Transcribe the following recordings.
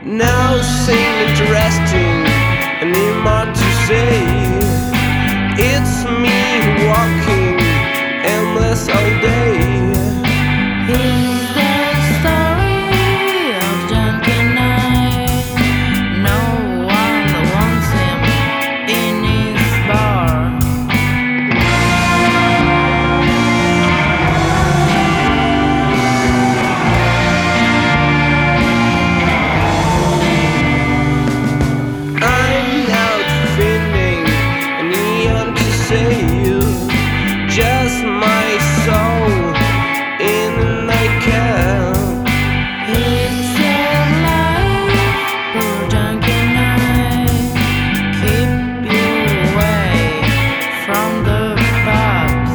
Nothing interesting, any more to say. It's me walking aimless all day. Here's the story of drunken night. No one wants him in his bar. I'm not feeling anyone to say, just my soul in a nightcap. It's your life, poor drunken night. Keep you away from the pubs.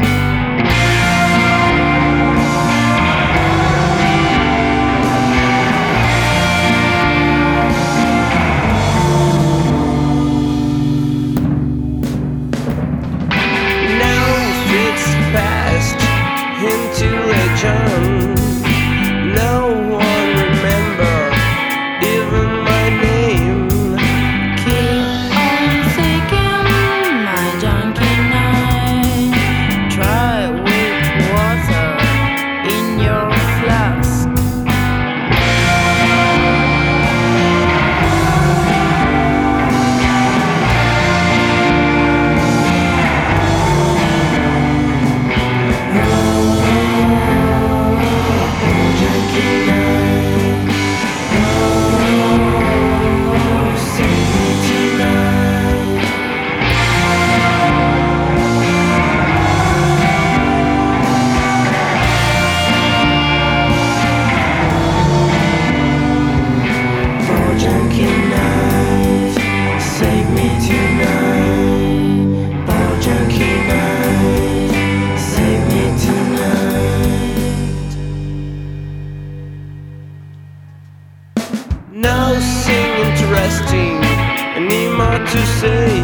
Now it's past into legend. No one remember even my name. Keep on taking my drunken night. Try with water in your flask. Nothing interesting, any more to say.